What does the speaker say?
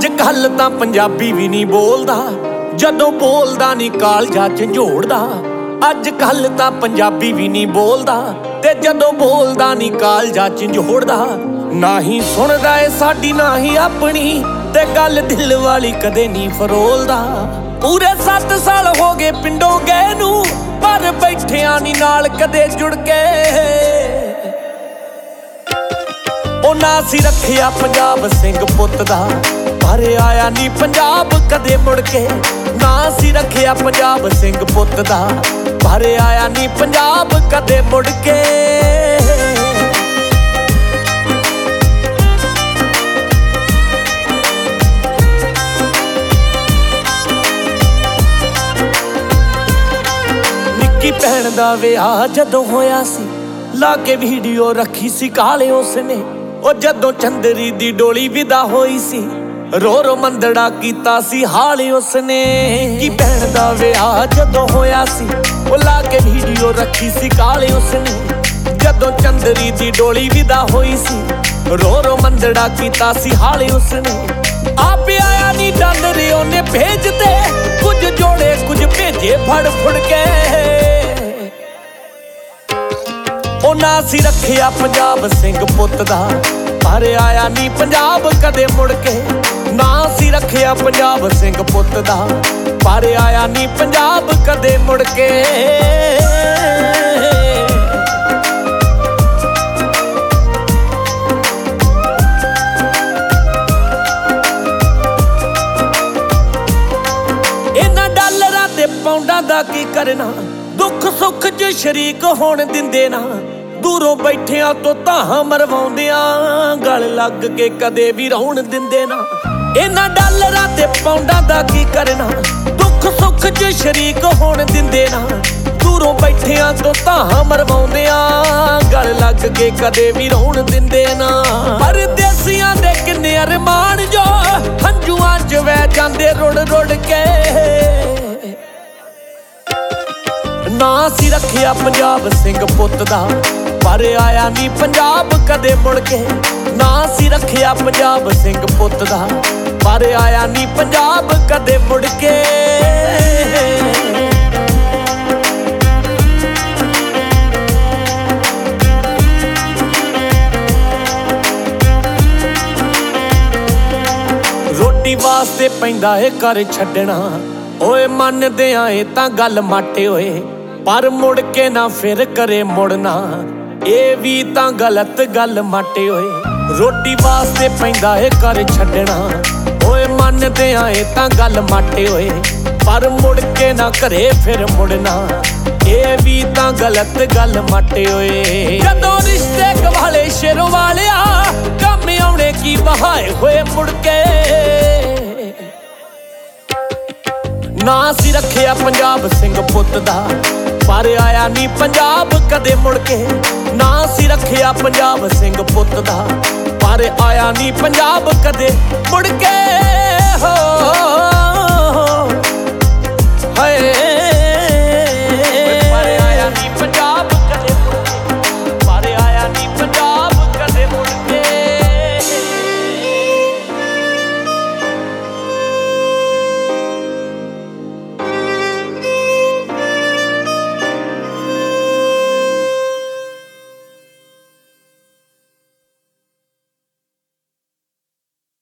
ਕੱਲ ਤਾਂ ਪੰਜਾਬੀ ਵੀ ਨਹੀਂ ਬੋਲਦਾ, ਜਦੋਂ ਬੋਲਦਾ ਨਹੀਂ ਕਾਲਜਾ ਝੰਜੋੜਦਾ। ਅੱਜ ਕੱਲ ਤਾਂ ਪੰਜਾਬੀ ਵੀ ਨਹੀਂ ਬੋਲਦਾ, ਤੇ ਜਦੋਂ ਬੋਲਦਾ ਨਹੀਂ ਕਾਲਜਾ ਝੰਜੋੜਦਾ। ਨਾ ਹੀ ਸੁਣਦਾ ਏ ਸਾਡੀ ਨਾ ਹੀ ਆਪਣੀ, ਤੇ ਗੱਲ ਦਿਲ ਵਾਲੀ ਕਦੇ ਨਹੀਂ ਫਰੋਲਦਾ। ਪੂਰੇ 7 ਸਾਲ ਹੋ ਗਏ ਪਿੰਡੋਂ ਗਏ ਨੂੰ, ਪਰ ਬੈਠਿਆਂ ਨਹੀਂ ਨਾਲ ਕਦੇ ਜੁੜ ਕੇ। ਉਹ ਨਾ ਸੀ ਰੱਖਿਆ ਪੰਜਾਬ ਸਿੰਘ ਪੁੱਤ ਦਾ, ਪਰ ਆਇਆ ਨਹੀਂ ਪੰਜਾਬ ਕਦੇ ਮੁੜ ਕੇ। ਨਾ ਸੀ ਰੱਖਿਆ ਪੰਜਾਬ ਸਿੰਘ ਪੁੱਤ ਦਾ, ਪਰ ਆਇਆ ਨਹੀਂ ਪੰਜਾਬ ਕਦੇ ਮੁੜ ਕੇ। ਨਿੱਕੀ ਭੈਣ ਦਾ ਵਿਆਹ ਜਦੋਂ ਹੋਇਆ ਸੀ, ਲਾ ਕੇ ਵੀਡੀਓ ਰੱਖੀ ਸੀ ਕਾਲੇ ਉਸਨੇ। ਉਹ ਜਦੋਂ ਚੰਦਰੀ ਦੀ ਡੋਲੀ ਵਿਦਾ ਹੋਈ ਸੀ, ਰੋ ਰੋ ਮੰਦੜਾ ਕੀਤਾ ਸੀ ਹਾਲ ਉਸਨੇ। ਕੀ ਭੈਣ ਦਾ ਵਿਆਹ ਜਦੋਂ ਹੋਇਆ ਸੀ, ਉਹ ਲਾ ਕੇ ਵੀਡੀਓ ਰੱਖੀ ਸੀ ਕਾਲੇ ਉਸਨੇ। ਜਦੋਂ ਚੰਦਰੀ ਦੀ ਡੋਲੀ ਵਿਦਾ ਹੋਈ ਸੀ, ਰੋ ਰੋ ਮੰਦੜਾ ਕੀਤਾ ਸੀ ਹਾਲ ਉਸਨੇ। ਆਪ ਆਇਆ ਨਹੀਂ ਡਾਲਰ ਉਹਨੇ ਭੇਜਦੇ, ਕੁਝ ਜੋੜੇ ਕੁਝ ਭੇਜੇ ਫੜ ਫੁੜ ਕੇ। ਉਹ ਨਾ ਸੀ ਰੱਖਿਆ ਪੰਜਾਬ ਸਿੰਘ ਪੁੱਤ ਦਾ, ਪਰ ਆਇਆ ਨਹੀਂ ਪੰਜਾਬ ਕਦੇ ਮੁੜ ਕੇ। ਨਾ ਸੀ ਰੱਖਿਆ ਪੰਜਾਬ ਸਿੰਘ ਪੁੱਤ ਦਾ, ਪਰ ਆਇਆ ਨਹੀਂ ਪੰਜਾਬ ਕਦੇ ਮੁੜ ਕੇ। ਇਹਨਾਂ ਡਾਲਰਾਂ ਤੇ ਪਾਉਂਡਾਂ ਦਾ ਕੀ ਕਰਨਾ, ਦੁੱਖ ਸੁੱਖ 'ਚ ਸ਼ਰੀਕ ਹੋਣ ਦਿੰਦੇ ਨਾ। ਦੂਰੋਂ ਬੈਠਿਆਂ ਤੋਂ ਤਾਂ ਮਰਵਾਉਂਦਿਆਂ, ਗਲ ਲੱਗ ਕੇ ਕਦੇ ਵੀ ਰੌਣ ਦਿੰਦੇ ਨਾ। ਇਹਨਾਂ ਡਾਲਰਾਂ ਤੇ ਪਾਉਂਡਾਂ ਦਾ ਕੀ ਕਰਨਾ, ਦੁੱਖ ਸੁੱਖ 'ਚ ਸ਼ਰੀਕ ਹੋਣ ਦਿੰਦੇ ਨਾ। ਦੂਰੋਂ ਬੈਠਿਆਂ ਤੋਂ ਤਾਂ ਮਰਵਾਉਂਦਿਆਂ, ਗਲ ਲੱਗ ਕੇ ਕਦੇ ਵੀ ਰੌਣ ਦਿੰਦੇ ਨਾ। ਪਰਦੇਸੀਆਂ ਦੇ ਕਿੰਨੇ ਅਰਮਾਨ ਜੋ ਹੰਝੂਆਂ 'ਚ ਵਹਿ ਜਾਂਦੇ ਰੁੜ ਰੁੜ ਕੇ। ਨਾ ਸੀ ਰੱਖਿਆ ਪੰਜਾਬ ਸਿੰਘ ਪੁੱਤ ਦਾ, ਪਰ ਆਇਆ ਨਹੀਂ ਪੰਜਾਬ ਕਦੇ ਮੁੜ ਕੇ। ਨਾ ਸੀ ਰੱਖਿਆ ਪੰਜਾਬ ਸਿੰਘ ਪੁੱਤ ਦਾ, ਪਰ ਆਇਆ ਨਹੀਂ ਪੰਜਾਬ ਕਦੇ ਮੁੜ ਕੇ। ਰੋਟੀ ਵਾਸਤੇ ਪੈਂਦਾ ਏ ਘਰ ਛੱਡਣਾ, ਓਏ ਮੰਨਦੇ ਆਏ ਤਾਂ ਗੱਲ ਮਾਟੇ ਹੋਏ। ਪਰ ਮੁੜ ਕੇ ਨਾ ਫਿਰ ਕਰੇ ਮੁੜਨਾ, ਇਹ ਵੀ ਤਾਂ ਗਲਤ ਗੱਲ ਮਾਟੇ ਹੋਏ। ਰੋਟੀ ਵਾਸਤੇ ਪੈਂਦਾ ਏ ਘਰ ਛੱਡਣਾ, ਓਏ ਮੰਨਦੇ ਆਏ ਤਾਂ ਗੱਲ ਮਾਟੇ ਹੋਏ। ਪਰ ਮੁੜ ਕੇ ਨਾ ਘਰੇ ਫਿਰ ਮੁੜਨਾ, ਇਹ ਵੀ ਤਾਂ ਗਲਤ ਗੱਲ ਮਾਟੇ ਹੋਏ। ਜਦੋਂ ਰਿਸ਼ਤੇ ਗਵਾਲੇ ਸ਼ੇਰੋਂ ਵਾਲਿਆ, ਕੰਮ ਆਉਣੇ ਕੀ ਬਹਾਏ ਹੋਏ ਮੁੜ ਕੇ। ਨਾ ਸੀ ਰੱਖਿਆ ਪੰਜਾਬ ਸਿੰਘ ਪੁੱਤ ਦਾ, ਪਰ ਆਇਆ ਨਹੀਂ ਪੰਜਾਬ ਕਦੇ ਮੁੜ ਕੇ। ਨਾ ਸੀ ਰੱਖਿਆ ਪੰਜਾਬ ਸਿੰਘ ਪੁੱਤ ਦਾ, ਪਰ ਆਇਆ ਨਹੀਂ ਪੰਜਾਬ ਕਦੇ ਮੁੜ ਕੇ। ਹੋ